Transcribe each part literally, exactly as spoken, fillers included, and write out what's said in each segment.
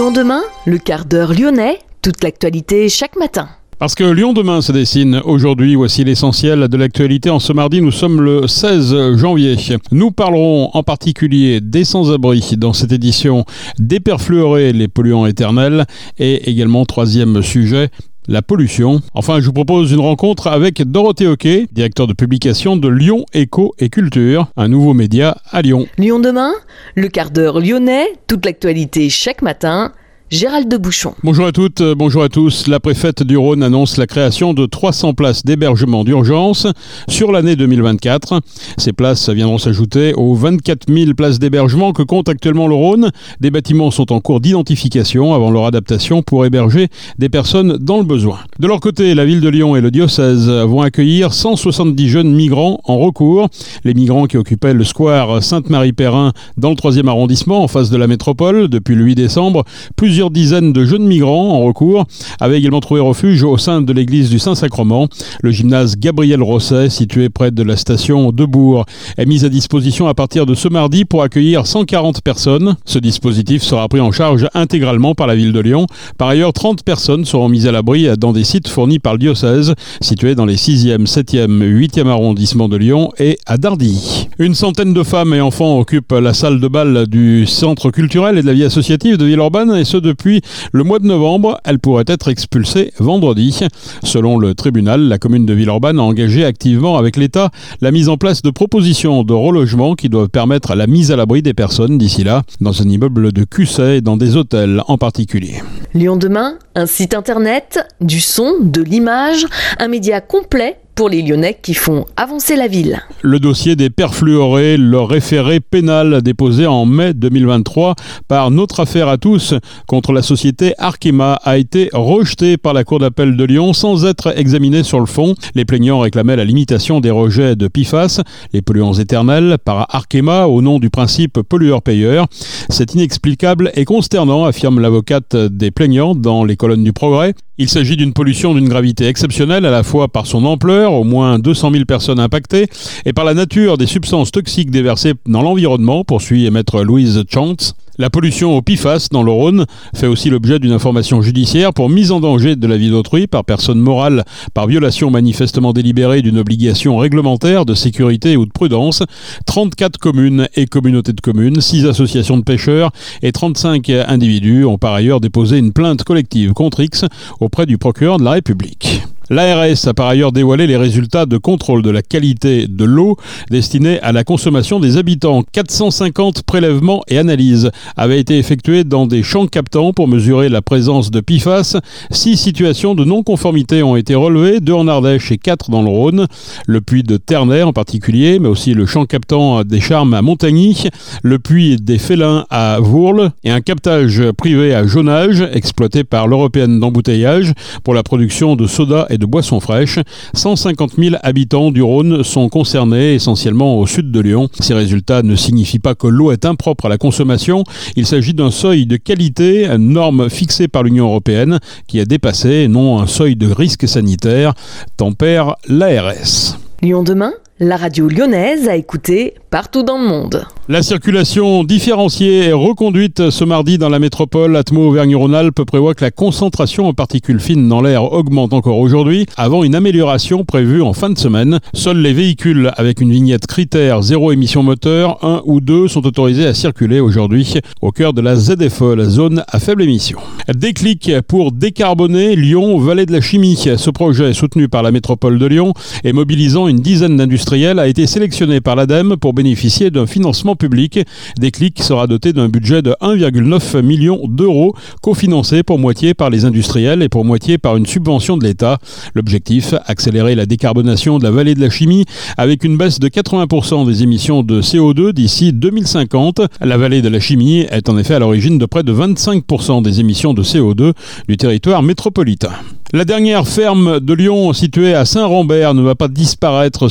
Lyon demain, le quart d'heure lyonnais, toute l'actualité chaque matin. Parce que Lyon demain se dessine aujourd'hui, voici l'essentiel de l'actualité. En ce mardi, nous sommes le seize janvier. Nous parlerons en particulier des sans-abri dans cette édition, des perfluorés, les polluants éternels, et également, troisième sujet, la pollution. Enfin, je vous propose une rencontre avec Dorothée Hoquet, directeur de publication de Lyon Éco et Culture, un nouveau média à Lyon. Lyon demain, le quart d'heure lyonnais, toute l'actualité chaque matin. Gérald de Bouchon. Bonjour à toutes, bonjour à tous. La préfète du Rhône annonce la création de trois cents places d'hébergement d'urgence sur l'année deux mille vingt-quatre. Ces places viendront s'ajouter aux vingt-quatre mille places d'hébergement que compte actuellement le Rhône. Des bâtiments sont en cours d'identification avant leur adaptation pour héberger des personnes dans le besoin. De leur côté, la ville de Lyon et le diocèse vont accueillir cent soixante-dix jeunes migrants en recours. Les migrants qui occupaient le square Sainte-Marie-Perrin dans le troisième arrondissement en face de la métropole depuis le huit décembre. Plusieurs Plusieurs dizaines de jeunes migrants en recours avaient également trouvé refuge au sein de l'église du Saint-Sacrement. Le gymnase Gabriel Rosset, situé près de la station de Bourg, est mis à disposition à partir de ce mardi pour accueillir cent quarante personnes. Ce dispositif sera pris en charge intégralement par la ville de Lyon. Par ailleurs, trente personnes seront mises à l'abri dans des sites fournis par le diocèse, situés dans les sixième, septième, huitième arrondissements de Lyon et à Dardilly. Une centaine de femmes et enfants occupent la salle de bal du centre culturel et de la vie associative de Villeurbanne, et ce depuis le mois de novembre. Elle pourrait être expulsée vendredi. Selon le tribunal, la commune de Villeurbanne a engagé activement avec l'État la mise en place de propositions de relogement qui doivent permettre la mise à l'abri des personnes d'ici là, dans un immeuble de Cusset et dans des hôtels en particulier. Lyon demain, un site internet, du son, de l'image, un média complet pour les Lyonnais qui font avancer la ville. Le dossier des perfluorés, le référé pénal déposé en mai deux mille vingt-trois par Notre Affaire à tous contre la société Arkema a été rejeté par la Cour d'appel de Lyon sans être examiné sur le fond. Les plaignants réclamaient la limitation des rejets de P F A S, les polluants éternels, par Arkema au nom du principe pollueur-payeur. C'est inexplicable et consternant, affirme l'avocate des plaignants dans les colonnes du Progrès. Il s'agit d'une pollution d'une gravité exceptionnelle à la fois par son ampleur, au moins deux cent mille personnes impactées, et par la nature des substances toxiques déversées dans l'environnement, poursuit maître Louise Chantz. La pollution au P F A S dans le Rhône fait aussi l'objet d'une information judiciaire pour mise en danger de la vie d'autrui par personne morale, par violation manifestement délibérée d'une obligation réglementaire de sécurité ou de prudence. trente-quatre communes et communautés de communes, six associations de pêcheurs et trente-cinq individus ont par ailleurs déposé une plainte collective contre X auprès du procureur de la République. L'A R S a par ailleurs dévoilé les résultats de contrôle de la qualité de l'eau destinée à la consommation des habitants. quatre cent cinquante prélèvements et analyses avaient été effectués dans des champs captants pour mesurer la présence de P F A S. Six situations de non-conformité ont été relevées, deux en Ardèche et quatre dans le Rhône. Le puits de Ternay en particulier, mais aussi le champ captant des Charmes à Montagny, le puits des Félins à Vourles et un captage privé à Jonage, exploité par l'Européenne d'embouteillage pour la production de soda et de boissons fraîches. cent cinquante mille habitants du Rhône sont concernés, essentiellement au sud de Lyon. Ces résultats ne signifient pas que l'eau est impropre à la consommation. Il s'agit d'un seuil de qualité, une norme fixée par l'Union européenne qui a dépassé, non un seuil de risque sanitaire, tempère l'A R S. Lyon demain, la radio lyonnaise à écouter partout dans le monde. La circulation différenciée est reconduite ce mardi dans la métropole. Atmo Auvergne-Rhône-Alpes prévoit que la concentration en particules fines dans l'air augmente encore aujourd'hui, avant une amélioration prévue en fin de semaine. Seuls les véhicules avec une vignette critère zéro émission moteur un ou deux sont autorisés à circuler aujourd'hui au cœur de la Z F E, la zone à faible émission. Déclic pour décarboner Lyon, Vallée de la Chimie. Ce projet, soutenu par la métropole de Lyon et mobilisant une dizaine d'industriels, a été sélectionné par l'ADEME pour bénéficier d'un financement public. Déclic sera doté d'un budget de un virgule neuf million d'euros, cofinancé pour moitié par les industriels et pour moitié par une subvention de l'État. L'objectif, accélérer la décarbonation de la vallée de la chimie avec une baisse de quatre-vingts pour cent des émissions de C O deux d'ici deux mille cinquante. La vallée de la chimie est en effet à l'origine de près de vingt-cinq pour cent des émissions de C O deux du territoire métropolitain. La dernière ferme de Lyon, située à Saint-Rambert, ne va pas disparaître. Son rachat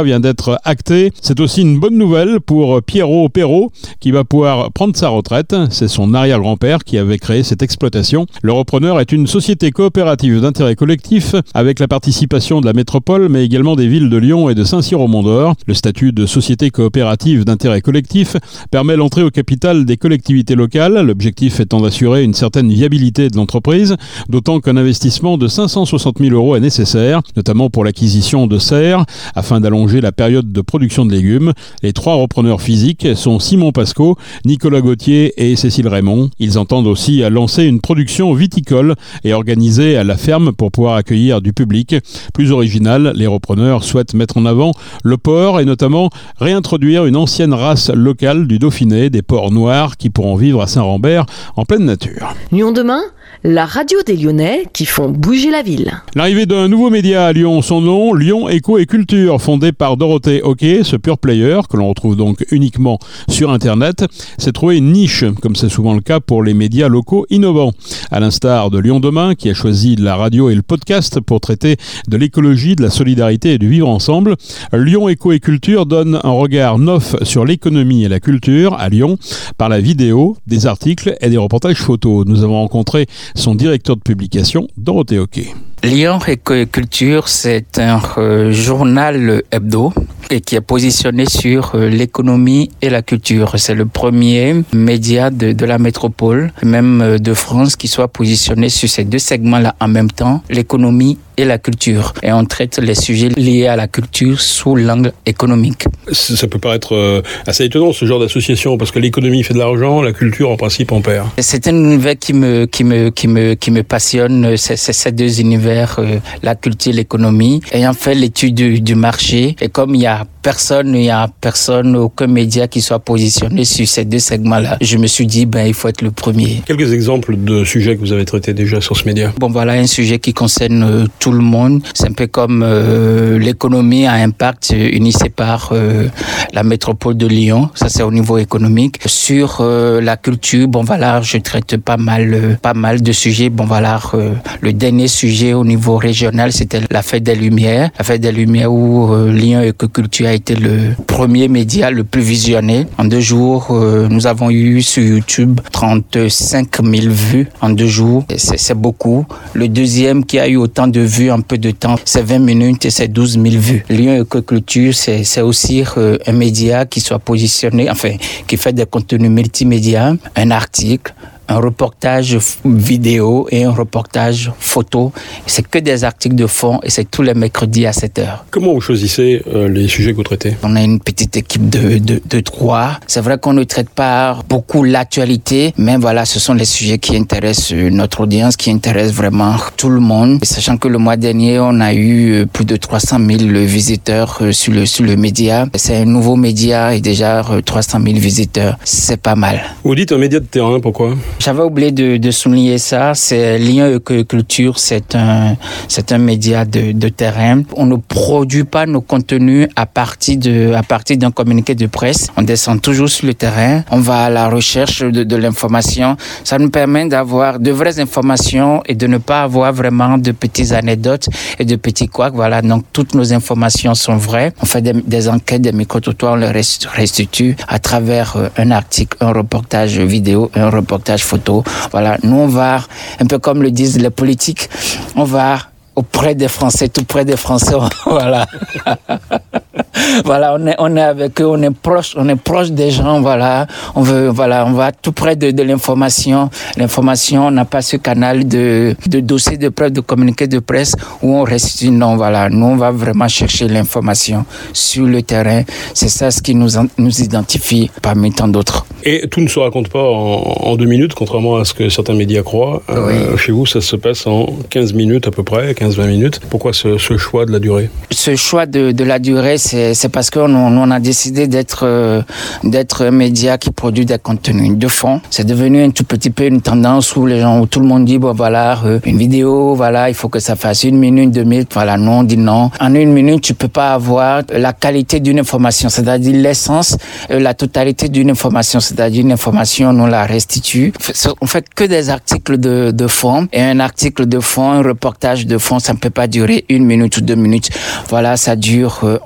rachat vient d'être acté. C'est aussi une bonne nouvelle pour Pierrot Perrault qui va pouvoir prendre sa retraite. C'est son arrière-grand-père qui avait créé cette exploitation. Le repreneur est une société coopérative d'intérêt collectif avec la participation de la métropole mais également des villes de Lyon et de Saint-Cyr-au-Mont-d'Or. Le statut de société coopérative d'intérêt collectif permet l'entrée au capital des collectivités locales, l'objectif étant d'assurer une certaine viabilité de l'entreprise, d'autant qu'un investissement de cinq cent soixante mille euros est nécessaire, notamment pour l'acquisition de serres, afin d'allonger la période de production de légumes. Les trois repreneurs physiques sont Simon Pasco, Nicolas Gauthier et Cécile Raymond. Ils entendent aussi lancer une production viticole et organiser à la ferme pour pouvoir accueillir du public. Plus original, les repreneurs souhaitent mettre en avant le porc et notamment réintroduire une ancienne race locale du Dauphiné, des porcs noirs qui pourront vivre à Saint-Rambert en pleine nature. Lyon demain, la radio des Lyonnais qui font bouger la ville. L'arrivée d'un nouveau média à Lyon, son nom, Lyon Éco et Culture, fondé par Dorothée Hockey, ce pure player, que l'on retrouve donc uniquement sur Internet, s'est trouvé une niche, comme c'est souvent le cas pour les médias locaux innovants. À l'instar de Lyon Demain, qui a choisi la radio et le podcast pour traiter de l'écologie, de la solidarité et du vivre ensemble, Lyon Éco et Culture donne un regard neuf sur l'économie et la culture à Lyon par la vidéo, des articles et des reportages photos. Nous avons rencontré son directeur de publication, Dorothée Hockey. Lyon Éco et Culture, c'est un euh, journal hebdo et qui est positionné sur euh, l'économie et la culture. C'est le premier média de, de la métropole, même euh, de France, qui soit positionné sur ces deux segments-là en même temps, l'économie et la culture. Et on traite les sujets liés à la culture sous l'angle économique. Ça peut paraître euh, assez étonnant, ce genre d'association, parce que l'économie fait de l'argent, la culture, en principe, en perd. C'est un univers qui me, qui me, qui me, qui me passionne, c'est, c'est ces deux univers, euh, la culture et l'économie. Ayant fait l'étude du, du marché, et comme il y a personne, il y a personne, aucun média qui soit positionné sur ces deux segments-là, je me suis dit, ben, il faut être le premier. Quelques exemples de sujets que vous avez traités déjà sur ce média. Bon, voilà, un sujet qui concerne euh, tout le monde. C'est un peu comme euh, l'économie à impact euh, initié par euh, la métropole de Lyon. Ça, c'est au niveau économique. Sur euh, la culture, bon, voilà, je traite pas mal, euh, pas mal de sujets. Bon, voilà, euh, le dernier sujet au niveau régional, c'était la Fête des Lumières. La Fête des Lumières où euh, Lyon Éco Culture a été le premier média le plus visionné. En deux jours, euh, nous avons eu sur YouTube trente-cinq mille vues en deux jours. C'est, c'est beaucoup. Le deuxième qui a eu autant de vues en peu de temps, c'est vingt minutes et c'est douze mille vues. Lyon Éco Culture, c'est, c'est aussi euh, un média qui soit positionné, enfin, qui fait des contenus multimédia, un article, un reportage vidéo et un reportage photo. C'est que des articles de fond et c'est tous les mercredis à sept heures. Comment vous choisissez euh, les sujets que vous traitez ? On a une petite équipe de, de, de trois. C'est vrai qu'on ne traite pas beaucoup l'actualité, mais voilà, ce sont les sujets qui intéressent notre audience, qui intéressent vraiment tout le monde. Et sachant que le mois dernier, on a eu plus de trois cent mille visiteurs sur le, sur le média. C'est un nouveau média et déjà trois cent mille visiteurs. C'est pas mal. Vous dites un média de terrain, pourquoi ? J'avais oublié de, de souligner ça. C'est Lyon Éco et Culture, c'est un, c'est un média de, de terrain. On ne produit pas nos contenus à partir de, à partir d'un communiqué de presse. On descend toujours sur le terrain. On va à la recherche de, de l'information. Ça nous permet d'avoir de vraies informations et de ne pas avoir vraiment de petites anecdotes et de petits couacs. Voilà. Donc, toutes nos informations sont vraies. On fait des, des enquêtes, des micro-trottoirs, on les restitue à travers un article, un reportage vidéo, un reportage photo. Voilà, nous on va, un peu comme le disent les politiques, on va auprès des Français, tout près des Français, voilà. Voilà, on est, on est avec eux, on est proche, on est proche des gens, voilà. On veut, voilà, on va tout près de, de l'information. L'information, on n'a pas ce canal de, de dossier de presse, de communiqué de presse où on reste, non, voilà. Nous, on va vraiment chercher l'information sur le terrain. C'est ça ce qui nous, nous identifie parmi tant d'autres. Et tout ne se raconte pas en, en deux minutes, contrairement à ce que certains médias croient. Oui. Euh, chez vous, ça se passe en quinze minutes à peu près, quinze à vingt minutes. Pourquoi ce, ce choix de la durée ? Ce choix de, de la durée, c'est, c'est parce qu'on on a décidé d'être, euh, d'être un média qui produit des contenus de fond. C'est devenu un tout petit peu une tendance où les gens, où tout le monde dit, bon voilà, euh, une vidéo, voilà, il faut que ça fasse une minute, deux minutes. Voilà, nous on dit non. En une minute, tu peux pas avoir la qualité d'une information, c'est-à-dire l'essence, euh, la totalité d'une information, c'est-à-dire une information, nous la restitue. On fait que des articles de, de fond, et un article de fond, un reportage de fond, ça ne peut pas durer une minute ou deux minutes. Voilà, ça dure euh, environ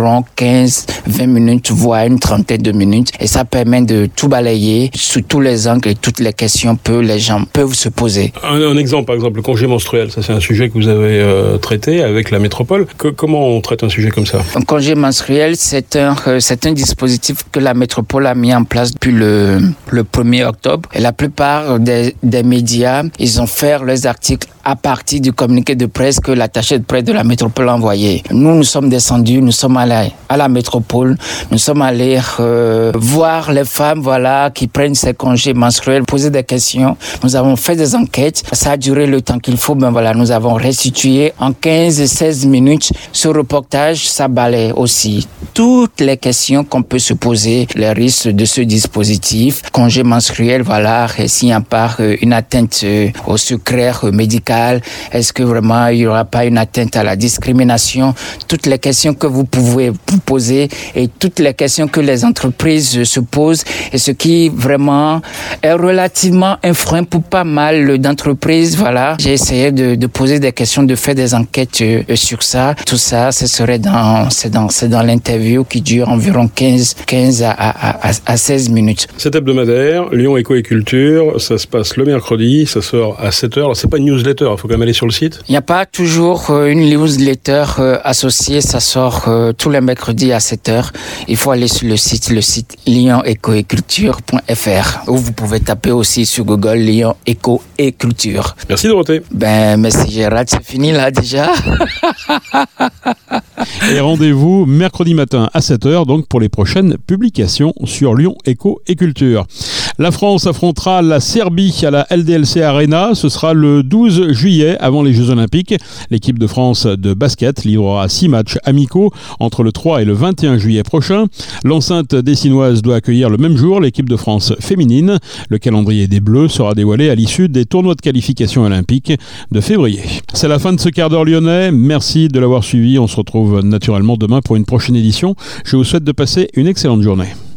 environ quinze vingt minutes, voire une trentaine de minutes. Et ça permet de tout balayer sous tous les angles et toutes les questions que les gens peuvent se poser. Un, un exemple, par exemple, le congé menstruel, ça c'est un sujet que vous avez euh, traité avec la métropole. Que, comment on traite un sujet comme ça? Un congé menstruel, c'est un, euh, c'est un dispositif que la métropole a mis en place depuis le, le premier octobre. Et la plupart des, des médias, ils ont fait leurs articles à partir du communiqué de presse que l'attaché de presse de la métropole a envoyé. Nous, nous sommes descendus, nous sommes allés à la métropole, nous sommes allés euh, voir les femmes, voilà, qui prennent ces congés menstruels, poser des questions. Nous avons fait des enquêtes. Ça a duré le temps qu'il faut. Ben voilà, nous avons restitué en quinze à seize minutes ce reportage. Ça balaye aussi toutes les questions qu'on peut se poser, les risques de ce dispositif. Congé menstruel, voilà, et s'il n'y a pas euh, une atteinte euh, au secret euh, médical, est-ce que vraiment il n'y aura pas une atteinte à la discrimination? Toutes les questions que vous pouvez vous poser et toutes les questions que les entreprises se posent, et ce qui vraiment est relativement un frein pour pas mal d'entreprises. Voilà, j'ai essayé de, de poser des questions, de faire des enquêtes euh, sur ça. Tout ça, ce serait dans, c'est dans, c'est dans l'interview qui dure environ quinze à, à, à, à seize minutes. Cet hebdomadaire, Lyon Éco et Culture, ça se passe le mercredi, ça sort à sept heures. Alors, c'est pas une newsletter, il faut quand même aller sur le site. Il n'y a pas toujours euh, une newsletter euh, associée, ça sort euh, tous les mercredis à sept heures. Il faut aller sur le site, le site lyon éco et culture point f r, où vous pouvez taper aussi sur Google Lyon Éco et Culture. Merci Dorothée. Ben, merci Gérald, c'est fini là déjà. Et rendez-vous mercredi matin à sept heures donc pour les prochaines publications sur Lyon Éco et Culture. La France affrontera la Serbie à la L D L C Arena. Ce sera le douze juillet avant les Jeux Olympiques. L'équipe de France de basket livrera six matchs amicaux entre le trois et le vingt et un juillet prochain. L'enceinte dessinoise doit accueillir le même jour l'équipe de France féminine. Le calendrier des Bleus sera dévoilé à l'issue des tournois de qualification olympique de février. C'est la fin de ce quart d'heure lyonnais. Merci de l'avoir suivi. On se retrouve naturellement demain pour une prochaine édition. Je vous souhaite de passer une excellente journée.